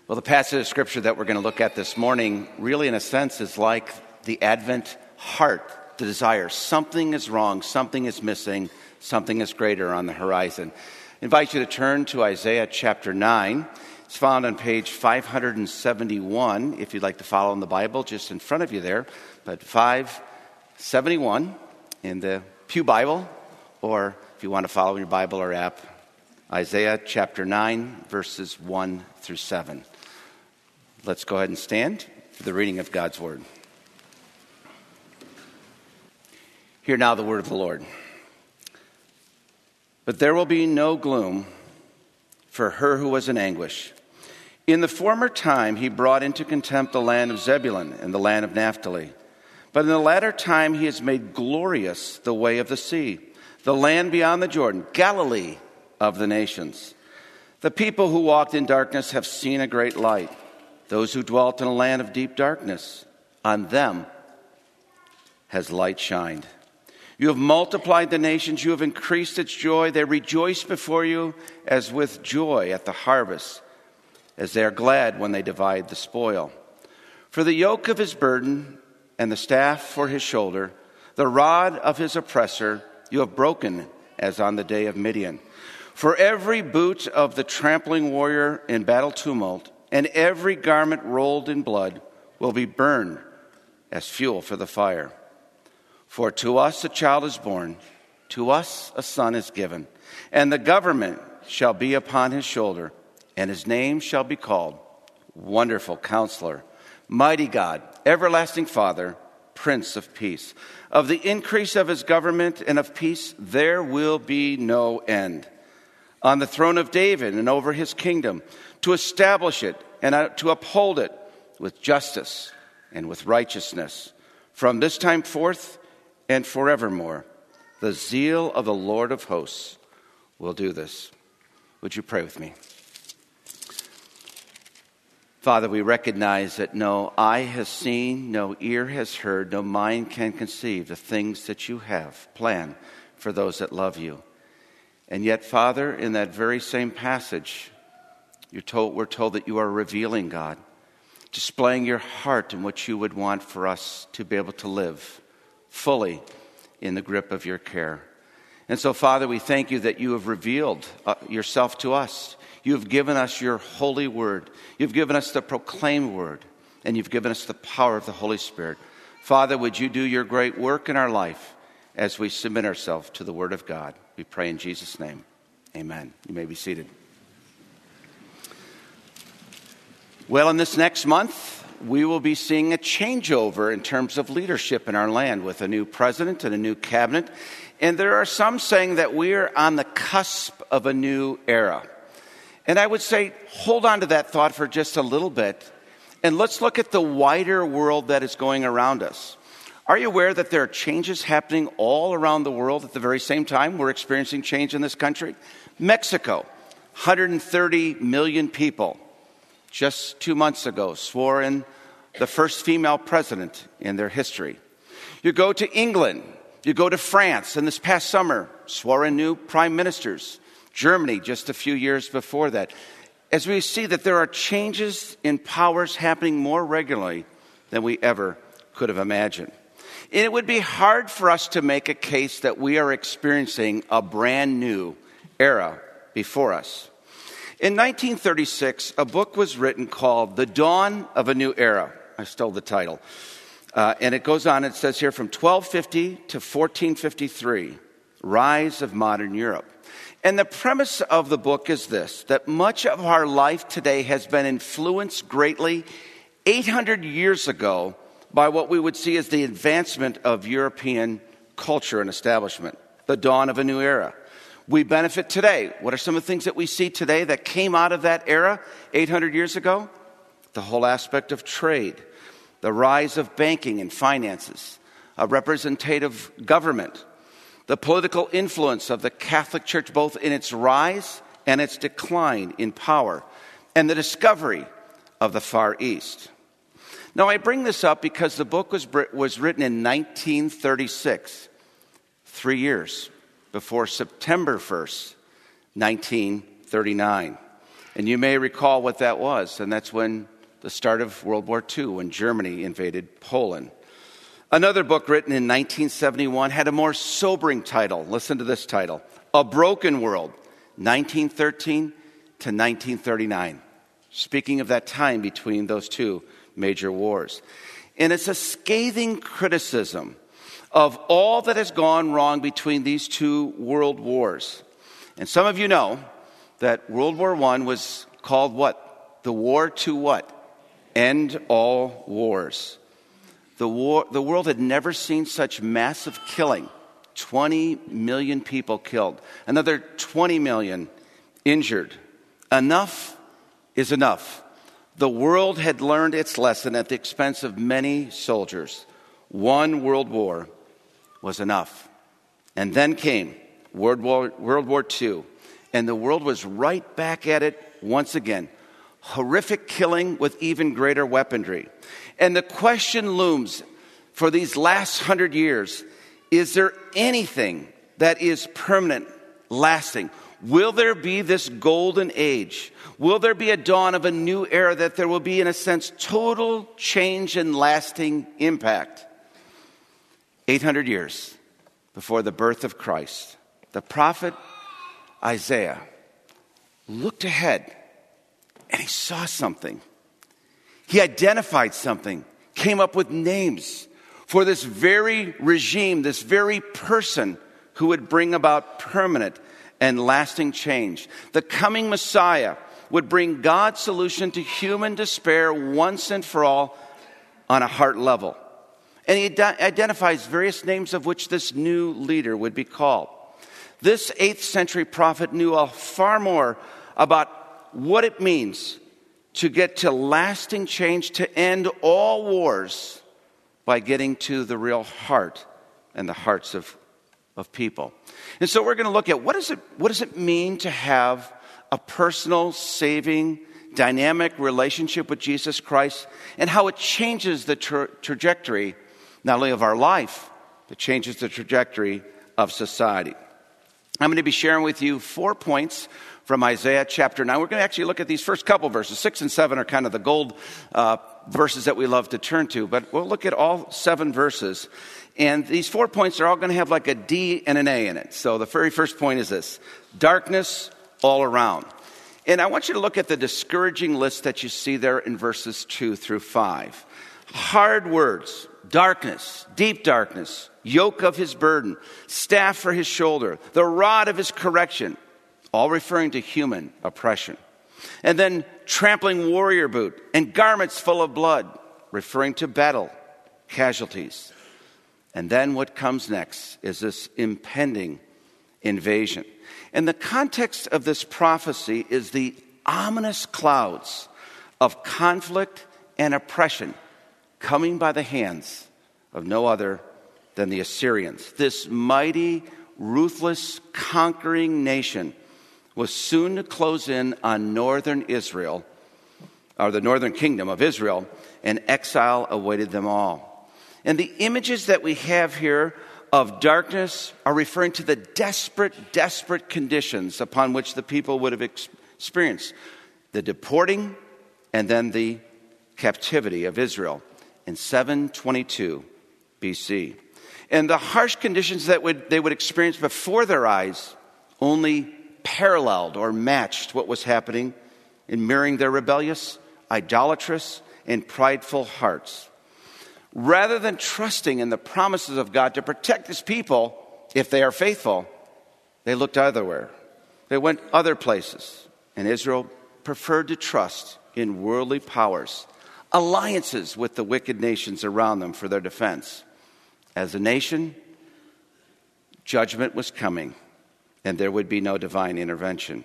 Well, the passage of Scripture that we're going to look at this morning really, in a sense, is like the Advent heart, the desire. Something is wrong, something is missing, something is greater on the horizon. I invite you to turn to Isaiah chapter 9. It's found on page 571, if you'd like to follow in the Bible, just in front of you there. But 571 in the Pew Bible, or if you want to follow in your Bible or app, Isaiah chapter 9, verses 1 through 7. Let's go ahead and stand for the reading of God's Word. Hear now the word of the Lord. But there will be no gloom for her who was in anguish. In the former time he brought into contempt the land of Zebulun and the land of Naphtali. But in the latter time he has made glorious the way of the sea, the land beyond the Jordan, Galilee of the nations. The people who walked in darkness have seen a great light. Those who dwelt in a land of deep darkness, on them has light shined. You have multiplied the nations, you have increased its joy. They rejoice before you as with joy at the harvest, as they are glad when they divide the spoil. For the yoke of his burden and the staff for his shoulder, the rod of his oppressor, you have broken as on the day of Midian. For every boot of the trampling warrior in battle tumult, and every garment rolled in blood will be burned as fuel for the fire. For to us a child is born, to us a son is given, and the government shall be upon his shoulder, and his name shall be called Wonderful Counselor, Mighty God, Everlasting Father, Prince of Peace. Of the increase of his government and of peace there will be no end. On the throne of David and over his kingdom, to establish it and to uphold it with justice and with righteousness. From this time forth and forevermore, the zeal of the Lord of hosts will do this. Would you pray with me? Father, we recognize that no eye has seen, no ear has heard, no mind can conceive the things that you have planned for those that love you. And yet, Father, in that very same passage, we're told that you are revealing, God, displaying your heart and what you would want for us to be able to live fully in the grip of your care. And so, Father, we thank you that you have revealed yourself to us. You have given us your holy word. You've given us the proclaimed word, and you've given us the power of the Holy Spirit. Father, would you do your great work in our life as we submit ourselves to the word of God? We pray in Jesus' name. Amen. You may be seated. Well, in this next month, we will be seeing a changeover in terms of leadership in our land with a new president and a new cabinet. And there are some saying that we're on the cusp of a new era. And I would say, hold on to that thought for just a little bit. And let's look at the wider world that is going around us. Are you aware that there are changes happening all around the world at the very same time? We're experiencing change in this country. Mexico, 130 million people, just 2 months ago, swore in the first female president in their history. You go to England, you go to France, and this past summer, swore in new prime ministers. Germany, just a few years before that. As we see that there are changes in powers happening more regularly than we ever could have imagined. And it would be hard for us to make a case that we are experiencing a brand new era before us. In 1936, a book was written called The Dawn of a New Era. I stole the title. And it goes on, it says here, from 1250 to 1453, Rise of Modern Europe. And the premise of the book is this, that much of our life today has been influenced greatly 800 years ago by what we would see as the advancement of European culture and establishment, the dawn of a new era. We benefit today. What are some of the things that we see today that came out of that era 800 years ago? The whole aspect of trade, the rise of banking and finances, a representative government, the political influence of the Catholic Church, both in its rise and its decline in power, and the discovery of the Far East. Now, I bring this up because the book was written in 1936, 3 years before September 1st, 1939. And you may recall what that was, and that's when the start of World War II, when Germany invaded Poland. Another book written in 1971 had a more sobering title. Listen to this title: A Broken World, 1913 to 1939. Speaking of that time between those two major wars. And it's a scathing criticism of all that has gone wrong between these two world wars. And some of you know that World War I was called what? The war to what? End all wars. The world had never seen such massive killing. 20 million people killed. Another 20 million injured. Enough is enough. The world had learned its lesson at the expense of many soldiers. One world war was enough. And then came World War II. And the world was right back at it once again. Horrific killing with even greater weaponry. And the question looms for these last 100 years, is there anything that is permanent, lasting? Will there be this golden age? Will there be a dawn of a new era that there will be, in a sense, total change and lasting impact? 800 years before the birth of Christ, the prophet Isaiah looked ahead and he saw something. He identified something, came up with names for this very regime, this very person who would bring about permanent and lasting change. The coming Messiah would bring God's solution to human despair once and for all on a heart level. And he identifies various names of which this new leader would be called. This 8th century prophet knew far more about what it means to get to lasting change, to end all wars by getting to the real heart and the hearts of people. And so we're going to look at what does it mean to have a personal, saving, dynamic relationship with Jesus Christ, and how it changes the trajectory not only of our life, but changes the trajectory of society. I'm going to be sharing with you 4 points from Isaiah chapter 9. We're going to actually look at these first couple verses. 6 and 7 are kind of the gold verses that we love to turn to, but we'll look at all 7 verses. And these 4 points are all going to have like a D and an A in it. So the very first point is this: darkness all around. And I want you to look at the discouraging list that you see there in verses 2 through 5. Hard words: darkness, deep darkness, yoke of his burden, staff for his shoulder, the rod of his correction, all referring to human oppression. And then trampling warrior boot and garments full of blood, referring to battle casualties. And then what comes next is this impending invasion. And the context of this prophecy is the ominous clouds of conflict and oppression coming by the hands of no other than the Assyrians. This mighty, ruthless, conquering nation was soon to close in on northern Israel, or the northern kingdom of Israel, and exile awaited them all. And the images that we have here of darkness are referring to the desperate conditions upon which the people would have experienced the deporting and then the captivity of Israel in 722 BC. And the harsh conditions that they would experience before their eyes only paralleled or matched what was happening in mirroring their rebellious, idolatrous, and prideful hearts. Rather than trusting in the promises of God to protect his people, if they are faithful, they looked otherwhere. They went other places. And Israel preferred to trust in worldly powers, alliances with the wicked nations around them for their defense. As a nation, judgment was coming, and there would be no divine intervention.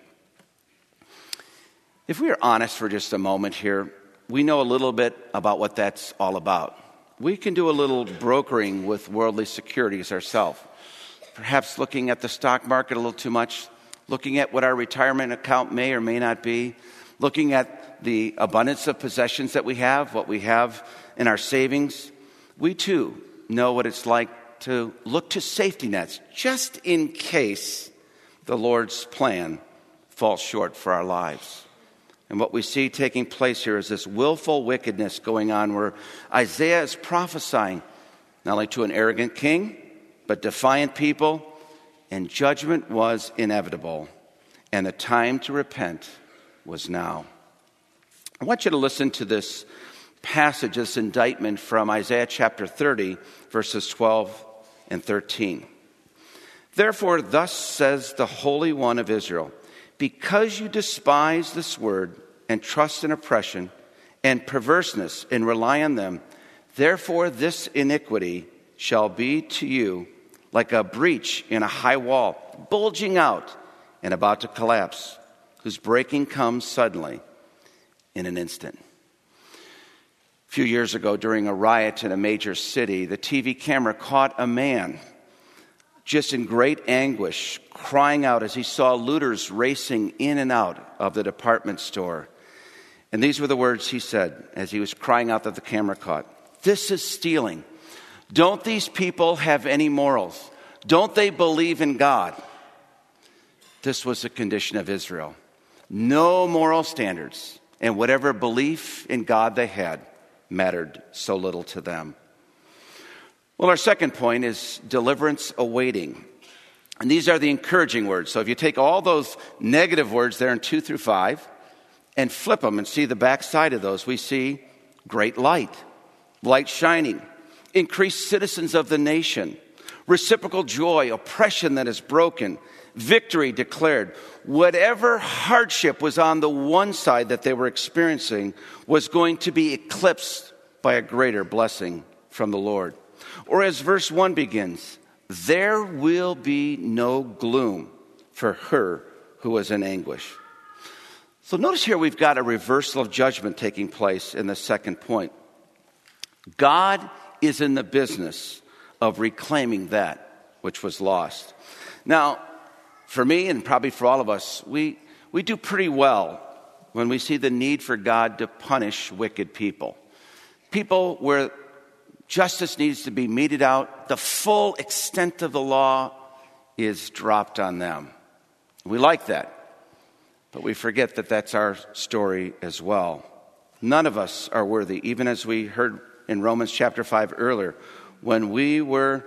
If we are honest for just a moment here, we know a little bit about what that's all about. We can do a little brokering with worldly securities ourselves. Perhaps looking at the stock market a little too much, looking at what our retirement account may or may not be, looking at the abundance of possessions that we have, what we have in our savings. We too know what it's like to look to safety nets just in case the Lord's plan falls short for our lives. And what we see taking place here is this willful wickedness going on where Isaiah is prophesying not only to an arrogant king, but defiant people, and judgment was inevitable, and the time to repent was now. I want you to listen to this passage, this indictment from Isaiah chapter 30, verses 12 and 13. Therefore, thus says the Holy One of Israel, because you despise this word and trust in oppression and perverseness and rely on them, therefore this iniquity shall be to you like a breach in a high wall, bulging out and about to collapse, whose breaking comes suddenly in an instant. A few years ago, during a riot in a major city, the TV camera caught a man just in great anguish, crying out as he saw looters racing in and out of the department store. And these were the words he said as he was crying out that the camera caught. This is stealing. Don't these people have any morals? Don't they believe in God? This was the condition of Israel. No moral standards, and whatever belief in God they had mattered so little to them. Well, our second point is deliverance awaiting. And these are the encouraging words. So if you take all those negative words there in 2 through 5 and flip them and see the backside of those, we see great light, light shining, increased citizens of the nation, reciprocal joy, oppression that is broken, victory declared. Whatever hardship was on the one side that they were experiencing was going to be eclipsed by a greater blessing from the Lord. Or as verse 1 begins, there will be no gloom for her who was in anguish. So notice here we've got a reversal of judgment taking place in the second point. God is in the business of reclaiming that which was lost. Now, for me and probably for all of us, we do pretty well when we see the need for God to punish wicked people. People where justice needs to be meted out, the full extent of the law is dropped on them. We like that, but we forget that that's our story as well. None of us are worthy, even as we heard in Romans chapter 5 earlier. When we were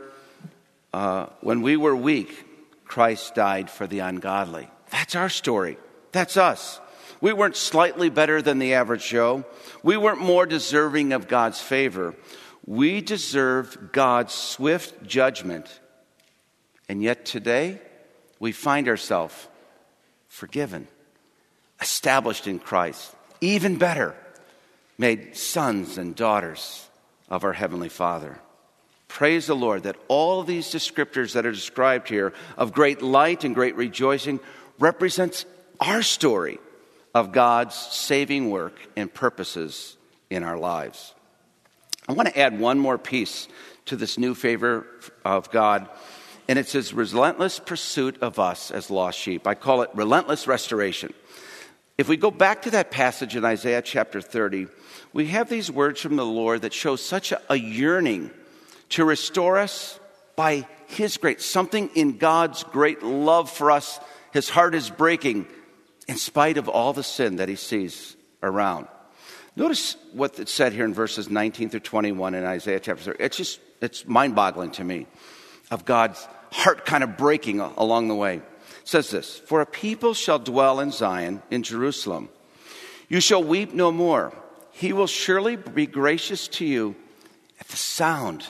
weak, Christ died for the ungodly. That's our story. That's us. We weren't slightly better than the average Joe. We weren't more deserving of God's favor. We deserve God's swift judgment. And yet today, we find ourselves forgiven, established in Christ, even better, made sons and daughters of our Heavenly Father. Praise the Lord that all of these descriptors that are described here of great light and great rejoicing represents our story of God's saving work and purposes in our lives. I want to add one more piece to this new favor of God, and it's his relentless pursuit of us as lost sheep. I call it relentless restoration. If we go back to that passage in Isaiah chapter 30, we have these words from the Lord that show such a yearning to restore us by his grace, something in God's great love for us. His heart is breaking in spite of all the sin that he sees around. Notice what it said here in verses 19 through 21 in Isaiah chapter 30. It's mind-boggling to me of God's heart kind of breaking along the way. It says this, for a people shall dwell in Zion, in Jerusalem. You shall weep no more. He will surely be gracious to you at the sound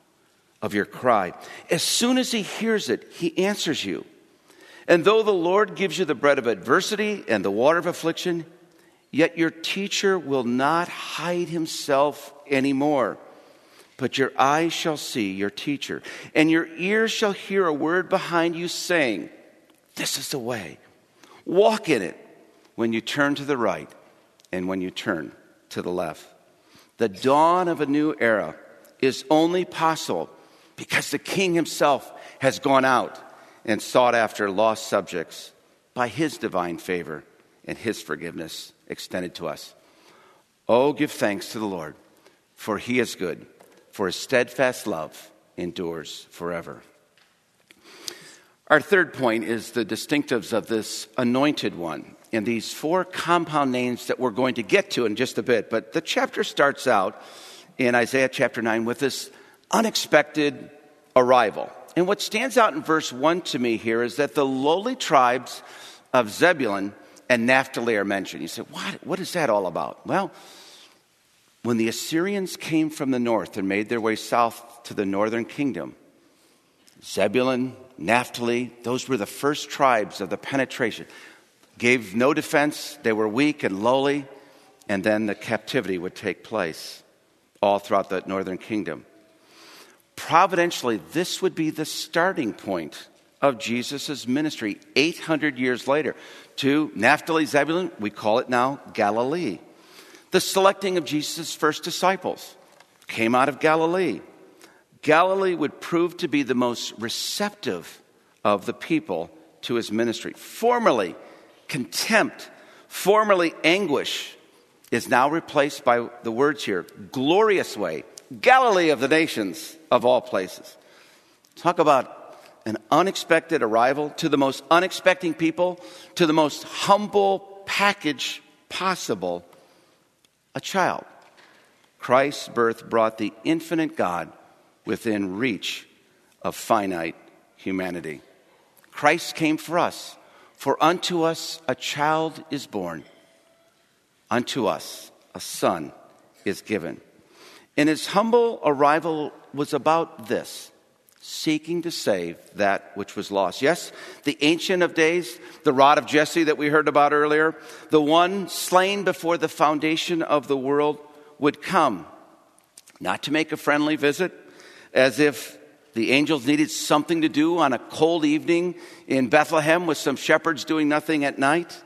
of your cry. As soon as he hears it, he answers you. And though the Lord gives you the bread of adversity and the water of affliction, yet your teacher will not hide himself anymore. But your eyes shall see your teacher, and your ears shall hear a word behind you saying, this is the way. Walk in it when you turn to the right and when you turn to the left. The dawn of a new era is only possible because the King himself has gone out and sought after lost subjects by his divine favor and his forgiveness extended to us. Oh, give thanks to the Lord, for he is good, for his steadfast love endures forever. Our third point is the distinctives of this anointed one. in these 4 compound names that we're going to get to in just a bit. But the chapter starts out in Isaiah chapter 9 with this unexpected arrival. And what stands out in verse 1 to me here is that the lowly tribes of Zebulun and Naphtali are mentioned. You say, what is that all about? Well, when the Assyrians came from the north and made their way south to the northern kingdom, Zebulun, Naphtali, those were the first tribes of the penetration. Gave no defense, they were weak and lowly, and then the captivity would take place all throughout the northern kingdom. Providentially, this would be the starting point of Jesus' ministry 800 years later. To Naphtali, Zebulun, we call it now Galilee. The selecting of Jesus' first disciples came out of Galilee. Galilee would prove to be the most receptive of the people to his ministry. Formerly contempt, formerly anguish, is now replaced by the words here, glorious way, Galilee of the nations of all places. Talk about an unexpected arrival to the most unexpected people, to the most humble package possible, a child. Christ's birth brought the infinite God within reach of finite humanity. Christ came for us. For unto us a child is born. Unto us a son is given. And his humble arrival was about this, seeking to save that which was lost. Yes, the Ancient of Days, the rod of Jesse that we heard about earlier, the one slain before the foundation of the world would come, not to make a friendly visit, as if the angels needed something to do on a cold evening in Bethlehem with some shepherds doing nothing at night.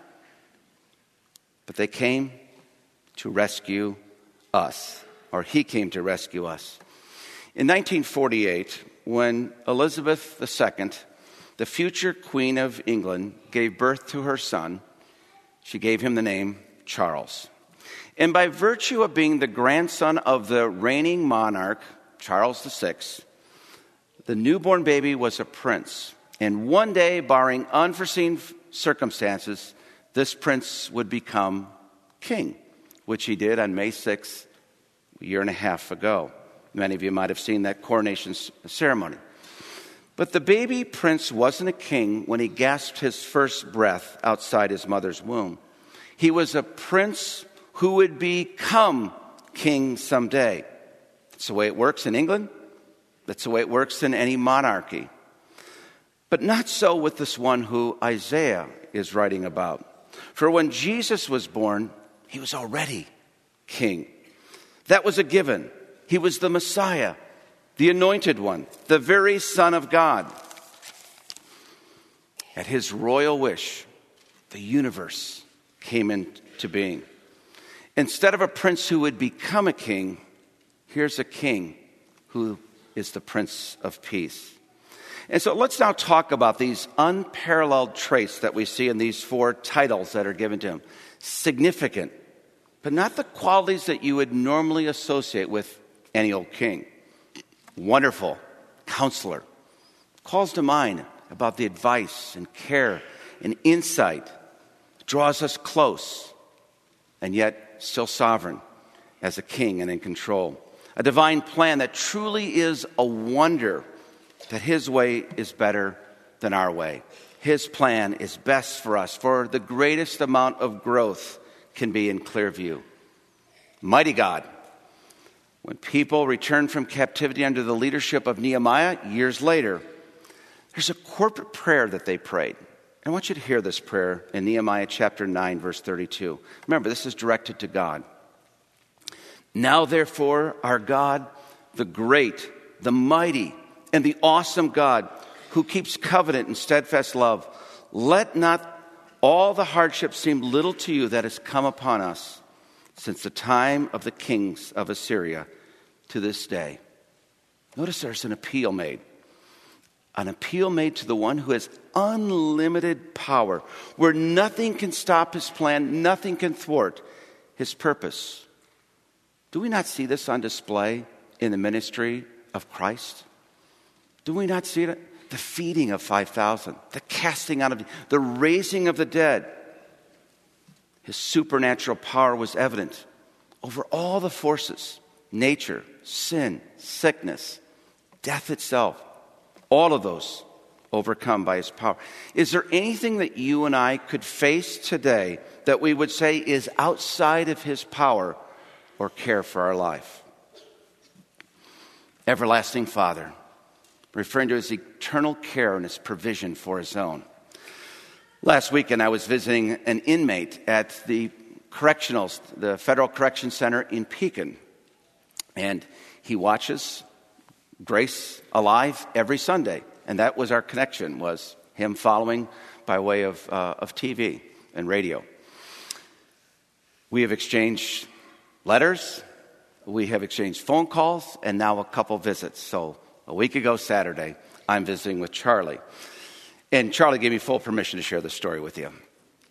But they came to rescue us, or he came to rescue us. In 1948, when Elizabeth II, the future Queen of England, gave birth to her son, she gave him the name Charles. And by virtue of being the grandson of the reigning monarch, Charles VI, the newborn baby was a prince. And one day, barring unforeseen circumstances, this prince would become king, which he did on May 6th, a year and a half ago. Many of you might have seen that coronation ceremony. But the baby prince wasn't a king when he gasped his first breath outside his mother's womb. He was a prince who would become king someday. That's the way it works in England. That's the way it works in any monarchy. But not so with this one who Isaiah is writing about. For when Jesus was born, he was already king. That was a given. He was the Messiah, the anointed one, the very Son of God. At his royal wish, the universe came into being. Instead of a prince who would become a king, here's a king who is the Prince of Peace. And so let's now talk about these unparalleled traits that we see in these 4 titles that are given to him. Significant, but not the qualities that you would normally associate with any old king. Wonderful, Counselor, calls to mind about the advice and care and insight, draws us close, and yet still sovereign as a king and in control. A divine plan that truly is a wonder that his way is better than our way. His plan is best for us, for the greatest amount of growth can be in clear view. Mighty God. When people returned from captivity under the leadership of Nehemiah years later, there's a corporate prayer that they prayed. I want you to hear this prayer in Nehemiah chapter 9, verse 32. Remember, this is directed to God. Now, therefore, our God, the great, the mighty, and the awesome God, who keeps covenant and steadfast love, let not all the hardship seem little to you that has come upon us since the time of the kings of Assyria to this day. Notice there's an appeal made. An appeal made to the one who has unlimited power, where nothing can stop his plan, nothing can thwart his purpose. Do we not see this on display in the ministry of Christ? Do we not see it? The feeding of 5,000, the casting out of, the raising of the dead. His supernatural power was evident over all the forces, nature, sin, sickness, death itself, all of those overcome by his power. Is there anything that you and I could face today that we would say is outside of his power or care for our life? Everlasting Father, referring to his eternal care and his provision for his own. Last weekend, I was visiting an inmate at the correctionals, the Federal Correction Center in Pekin. And he watches Grace Alive every Sunday. And that was our connection, was him following by way of TV and radio. We have exchanged letters, we have exchanged phone calls, and now a couple visits. So a week ago Saturday, I'm visiting with Charlie. And Charlie gave me full permission to share this story with you.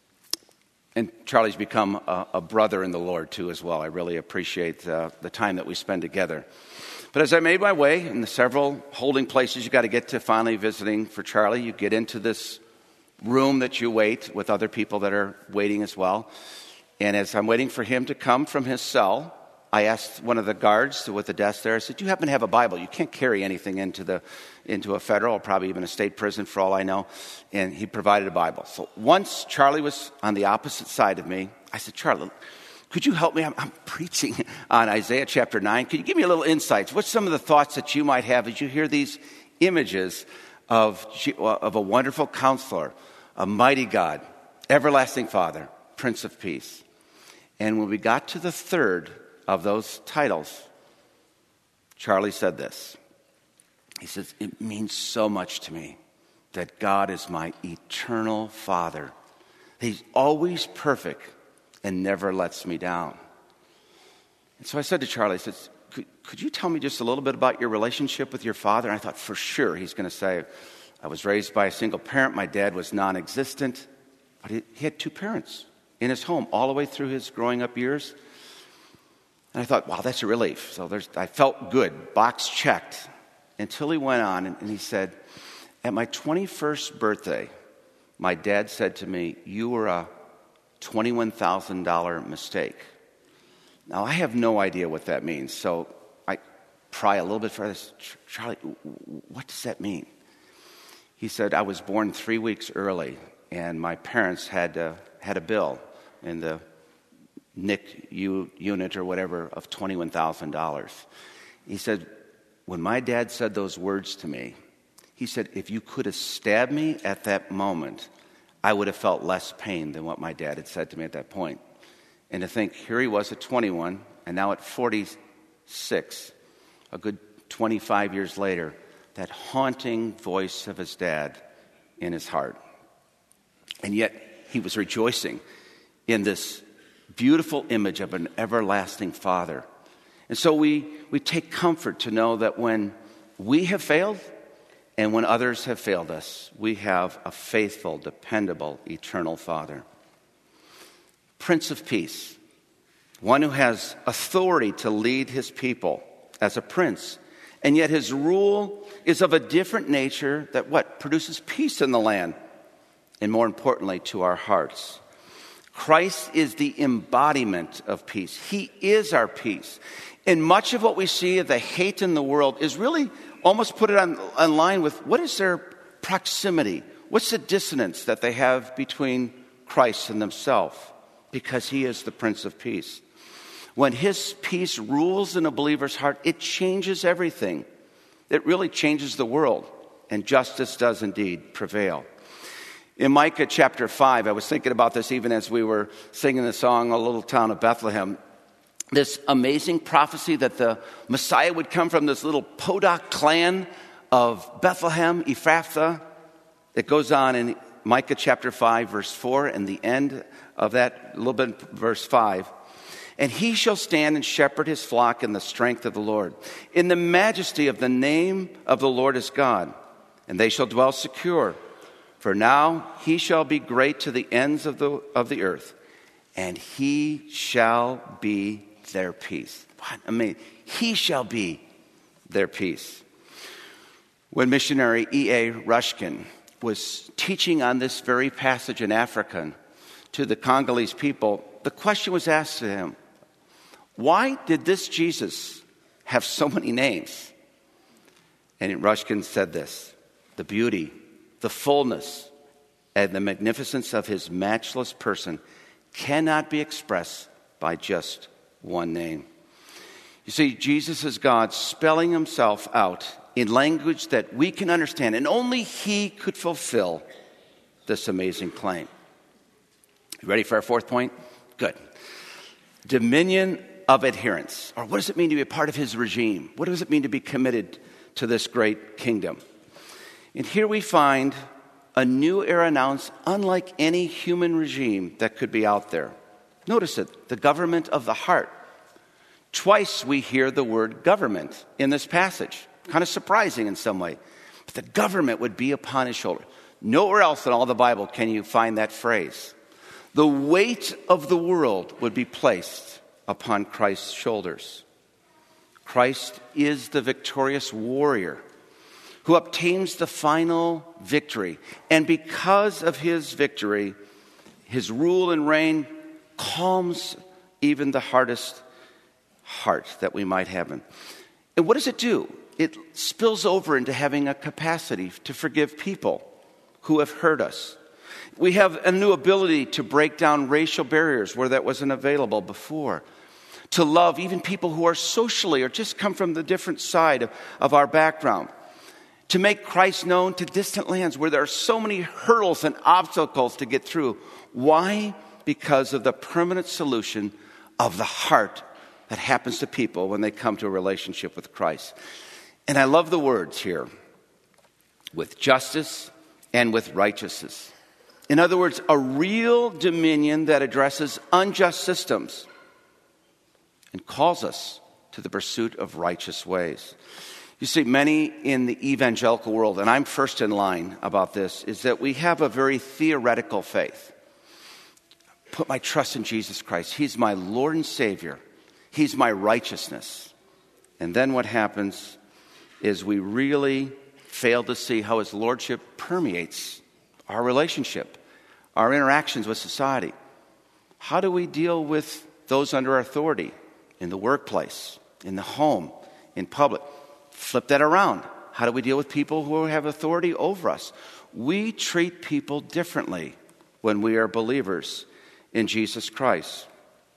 And Charlie's become a brother in the Lord, too, as well. I really appreciate the time that we spend together. But as I made my way in the several holding places you got to get to finally visiting for Charlie, you get into this room that you wait with other people that are waiting as well. And as I'm waiting for him to come from his cell, I asked one of the guards with the desk there, I said, do you happen to have a Bible? You can't carry anything into a federal or probably even a state prison for all I know. And he provided a Bible. So once Charlie was on the opposite side of me, I said, Charlie, could you help me? I'm preaching on Isaiah chapter 9. Could you give me a little insights? What's some of the thoughts that you might have as you hear these images of a wonderful counselor, a mighty God, everlasting Father, Prince of Peace? And when we got to the third of those titles, Charlie said this. He says, it means so much to me that God is my eternal Father. He's always perfect and never lets me down. And so I said to Charlie, I said, could you tell me just a little bit about your relationship with your father? And I thought for sure he's going to say, I was raised by a single parent. My dad was non-existent. But he had two parents in his home all the way through his growing up years. And I thought, wow, that's a relief. So I felt good, box checked, until he went on and he said, at my 21st birthday, my dad said to me, you were a $21,000 mistake. Now, I have no idea what that means, so I pry a little bit further. Charlie, what does that mean? He said, I was born 3 weeks early, and my parents had a bill in the NICU unit or whatever of $21,000. He said, when my dad said those words to me, he said, if you could have stabbed me at that moment, I would have felt less pain than what my dad had said to me at that point. And to think, here he was at 21, and now at 46, a good 25 years later, that haunting voice of his dad in his heart. And yet, he was rejoicing in this beautiful image of an everlasting Father. And so we take comfort to know that when we have failed and when others have failed us, we have a faithful, dependable, eternal Father. Prince of Peace, one who has authority to lead his people as a prince, and yet his rule is of a different nature that produces peace in the land, and more importantly, to our hearts. Christ is the embodiment of peace. He is our peace. And much of what we see of the hate in the world is really almost put it on line with what is their proximity? What's the dissonance that they have between Christ and themselves? Because he is the Prince of Peace. When his peace rules in a believer's heart, it changes everything. It really changes the world, and justice does indeed prevail. In Micah chapter 5, I was thinking about this even as we were singing the song, A Little Town of Bethlehem. This amazing prophecy that the Messiah would come from this little Podok clan of Bethlehem, Ephrathah. It goes on in Micah chapter 5, verse 4, and the end of that, a little bit, verse 5. And he shall stand and shepherd his flock in the strength of the Lord, in the majesty of the name of the Lord his God. And they shall dwell secure. For now he shall be great to the ends of the earth, and he shall be their peace. What? I mean, he shall be their peace. When missionary E.A. Rushkin was teaching on this very passage in Africa to the Congolese people, the question was asked to him, why did this Jesus have so many names? And Ruskin said this: the beauty, the fullness, and the magnificence of his matchless person cannot be expressed by just one name. You see, Jesus is God spelling himself out in language that we can understand, and only he could fulfill this amazing claim. You ready for our fourth point? Good. Dominion of adherence. Or what does it mean to be a part of his regime? What does it mean to be committed to this great kingdom? And here we find a new era announced, unlike any human regime that could be out there. Notice it, the government of the heart. Twice we hear the word government in this passage. Kind of surprising in some way. But the government would be upon his shoulder. Nowhere else in all the Bible can you find that phrase. The weight of the world would be placed upon Christ's shoulders. Christ is the victorious warrior who obtains the final victory. And because of his victory, his rule and reign calms even the hardest heart that we might have. And what does it do? It spills over into having a capacity to forgive people who have hurt us. We have a new ability to break down racial barriers where that wasn't available before. To love even people who are socially or just come from the different side of our background. To make Christ known to distant lands where there are so many hurdles and obstacles to get through. Why? Because of the permanent solution of the heart that happens to people when they come to a relationship with Christ. And I love the words here. With justice and with righteousness. In other words, a real dominion that addresses unjust systems and calls us to the pursuit of righteous ways. You see, many in the evangelical world, and I'm first in line about this, is that we have a very theoretical faith. Put my trust in Jesus Christ. He's my Lord and Savior. He's my righteousness. And then what happens is we really fail to see how his lordship permeates our relationship, our interactions with society. How do we deal with those under our authority in the workplace, in the home, in public? Flip that around. How do we deal with people who have authority over us? We treat people differently when we are believers in Jesus Christ.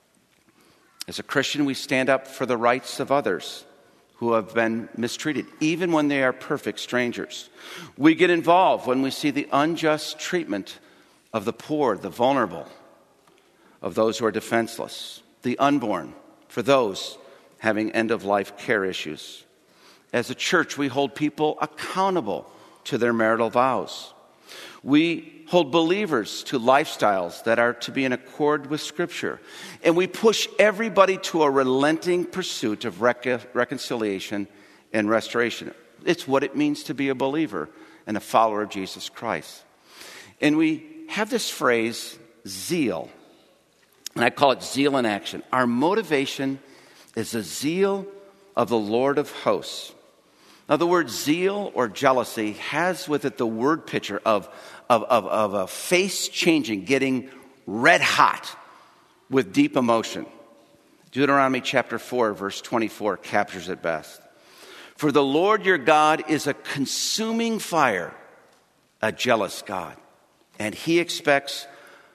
As a Christian, we stand up for the rights of others who have been mistreated, even when they are perfect strangers. We get involved when we see the unjust treatment of the poor, the vulnerable, of those who are defenseless, the unborn, for those having end-of-life care issues. As a church, we hold people accountable to their marital vows. We hold believers to lifestyles that are to be in accord with Scripture. And we push everybody to a relenting pursuit of reconciliation and restoration. It's what it means to be a believer and a follower of Jesus Christ. And we have this phrase, zeal. And I call it zeal in action. Our motivation is the zeal of the Lord of hosts. Now, the word zeal or jealousy has with it the word picture of a face changing, getting red hot with deep emotion. Deuteronomy chapter 4, verse 24 captures it best. For the Lord your God is a consuming fire, a jealous God. And he expects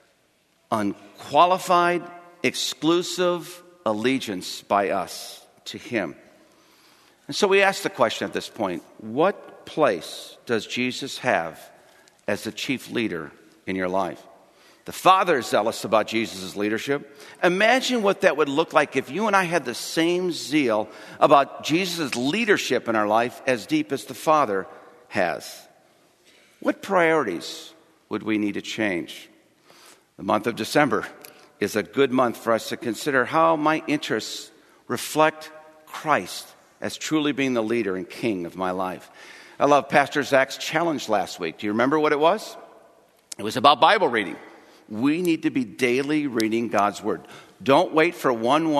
unqualified, exclusive allegiance by us to him. And so we ask the question at this point, what place does Jesus have as the chief leader in your life? The Father is zealous about Jesus' leadership. Imagine what that would look like if you and I had the same zeal about Jesus' leadership in our life as deep as the Father has. What priorities would we need to change? The month of December is a good month for us to consider how my interests reflect Christ as truly being the leader and king of my life. I love Pastor Zach's challenge last week. Do you remember what it was? It was about Bible reading. We need to be daily reading God's Word. Don't wait for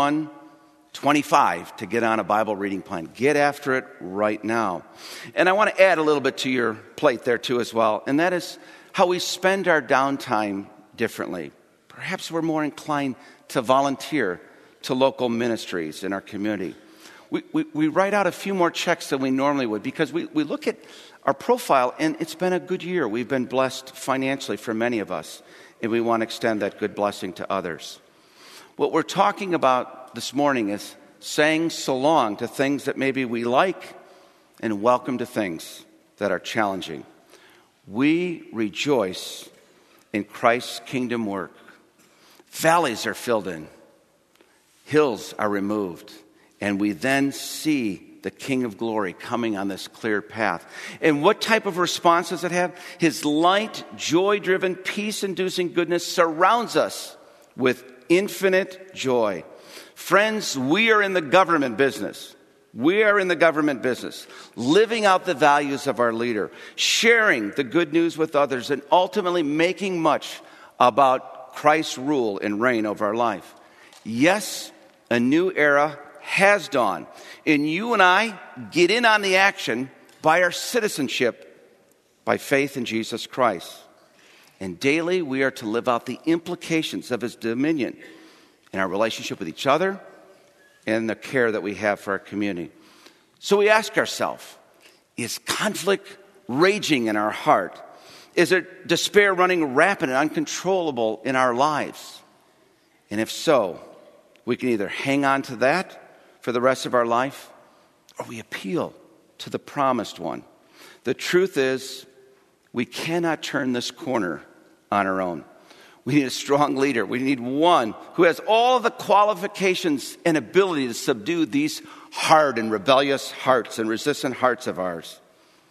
1/1/25 to get on a Bible reading plan. Get after it right now. And I want to add a little bit to your plate there too as well, and that is how we spend our downtime differently. perhaps we're more inclined to volunteer to local ministries in our community. We write out a few more checks than we normally would because we look at our profile, and it's been a good year. We've been blessed financially for many of us, and we want to extend that good blessing to others. What we're talking about this morning is saying so long to things that maybe we like and welcome to things that are challenging. We rejoice in Christ's kingdom work. Valleys are filled in. Hills are removed. And we then see the King of Glory coming on this clear path. And what type of response does it have? His light, joy-driven, peace-inducing goodness surrounds us with infinite joy. Friends, we are in the government business. We are in the government business, living out the values of our leader, sharing the good news with others, and ultimately making much about Christ's rule and reign over our life. Yes, a new era has dawned, and you and I get in on the action by our citizenship, by faith in Jesus Christ. And daily we are to live out the implications of his dominion in our relationship with each other and the care that we have for our community. So we ask ourselves, is conflict raging in our heart? Is there despair running rapid and uncontrollable in our lives? And if so, we can either hang on to that for the rest of our life, or we appeal to the promised one. The truth is, we cannot turn this corner on our own. We need a strong leader. We need one who has all the qualifications and ability to subdue these hard and rebellious hearts and resistant hearts of ours.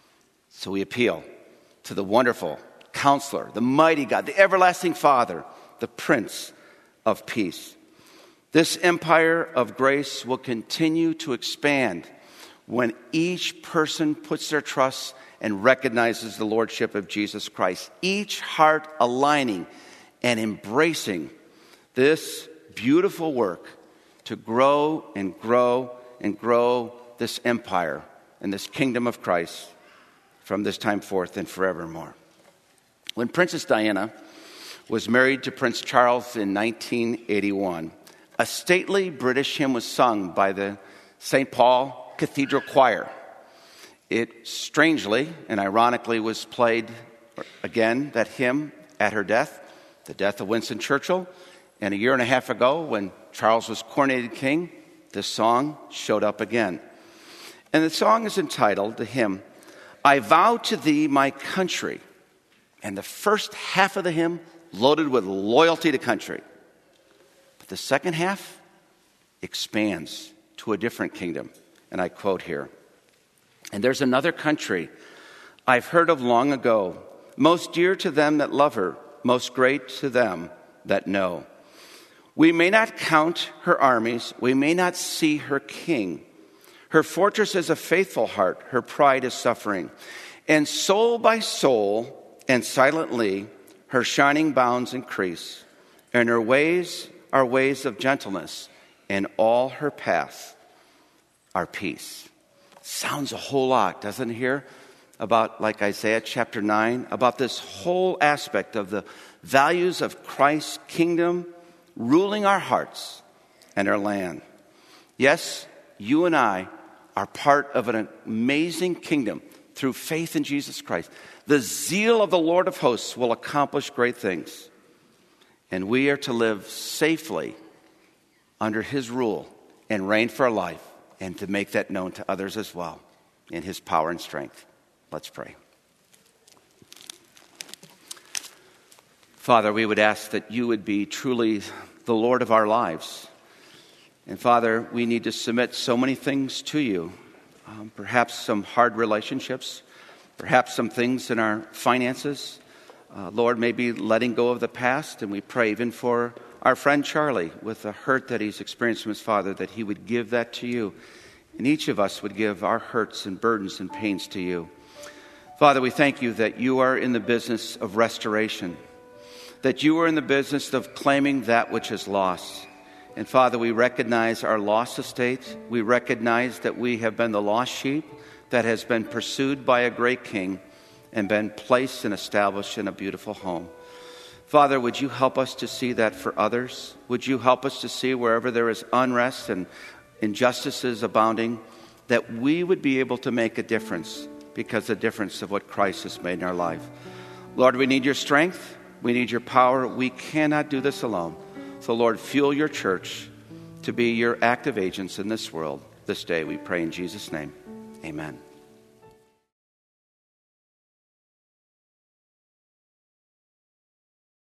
So we appeal to the wonderful Counselor, the mighty God, the everlasting Father, the Prince of Peace. This empire of grace will continue to expand when each person puts their trust and recognizes the lordship of Jesus Christ. Each heart aligning and embracing this beautiful work to grow and grow and grow this empire and this kingdom of Christ from this time forth and forevermore. When Princess Diana was married to Prince Charles in 1981, a stately British hymn was sung by the St. Paul Cathedral Choir. It strangely and ironically was played again, that hymn, at her death, the death of Winston Churchill. And a year and a half ago, when Charles was coronated king, this song showed up again. And the song is entitled, the hymn, I Vow to Thee, My Country. And the first half of the hymn loaded with loyalty to country. The second half expands to a different kingdom. And I quote here, and there's another country I've heard of long ago, most dear to them that love her, most great to them that know. We may not count her armies, we may not see her king. Her fortress is a faithful heart, her pride is suffering. And soul by soul and silently, her shining bounds increase, and her ways are ways of gentleness, and all her paths are peace. Sounds a whole lot, doesn't it, here? About, like Isaiah chapter 9, about this whole aspect of the values of Christ's kingdom ruling our hearts and our land. Yes, you and I are part of an amazing kingdom through faith in Jesus Christ. The zeal of the Lord of hosts will accomplish great things. And we are to live safely under his rule and reign for our life, and to make that known to others as well in his power and strength. Let's pray. Father, we would ask that you would be truly the Lord of our lives. And Father, we need to submit so many things to you, perhaps some hard relationships, perhaps some things in our finances. Lord, maybe letting go of the past, and we pray even for our friend Charlie with the hurt that he's experienced from his father, that he would give that to you. And each of us would give our hurts and burdens and pains to you. Father, we thank you that you are in the business of restoration, that you are in the business of claiming that which is lost. And Father, we recognize our lost estate. We recognize that we have been the lost sheep that has been pursued by a great king and been placed and established in a beautiful home. Father, would you help us to see that for others? Would you help us to see wherever there is unrest and injustices abounding, that we would be able to make a difference because of the difference of what Christ has made in our life. Lord, we need your strength. We need your power. We cannot do this alone. So, Lord, fuel your church to be your active agents in this world this day. We pray in Jesus' name. Amen.